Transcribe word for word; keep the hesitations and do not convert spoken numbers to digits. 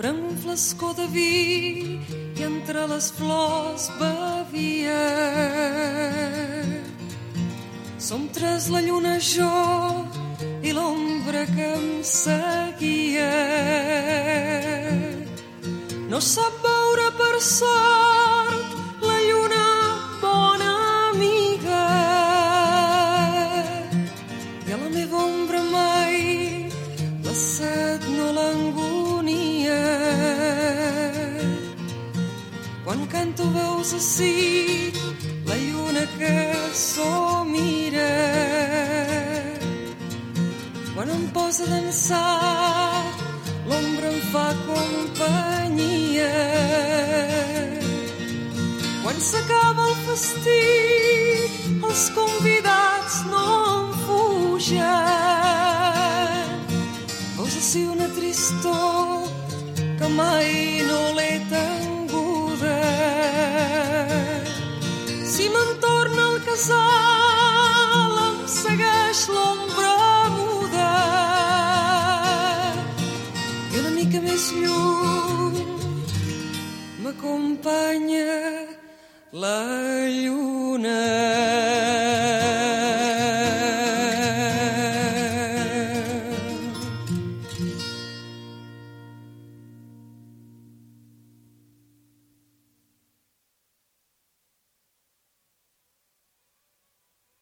prenc un flascó de vi i entre les flors bevia. Som tres, la lluna, jo i l'ombra que em seguia. No sap veure per sort la lluna, bona amiga, i a la meva ombra mai la set no l'angonia. Quan canto veus ací la lluna que somira. Quan em posa a dansar l'ombra em fa companyia. Quan s'acaba el festí els convidats no em fugen. Veus ací una tristor que mai no l'he tenguda. Si me'n torna al casal em segueix l'ombra muda i una mica més lluny m'acompanya la lluna.